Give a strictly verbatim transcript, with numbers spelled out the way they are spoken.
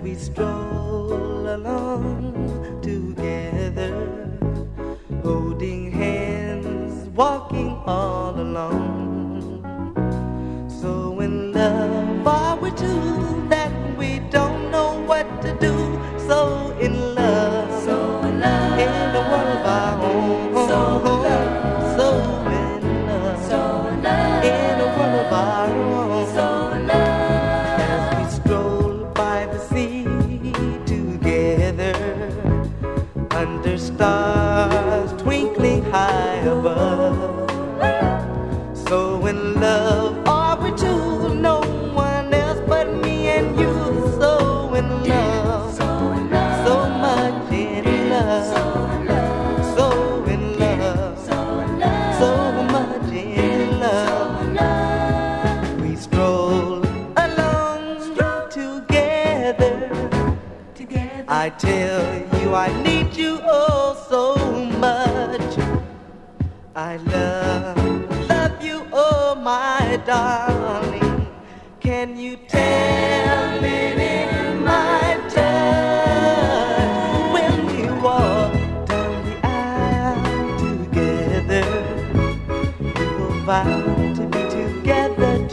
we stroll along together, holding hands, walking all along. So in love are we two that we don't know what to do. So in love, so in love, in the world of our own. So in love, so in love, so in love, in a world of our own. So in love, as we stroll by the sea together, under stars twinkling high above. So in love are we two, no one else but me and you. So in love, so in love, so much in love, so in love, so in love, so much in love. We stroll along together. together. I tell you I need you oh so much. I love, love you oh my darling. Can you tell me in my touch when we walk down the aisle together, we will vow to be together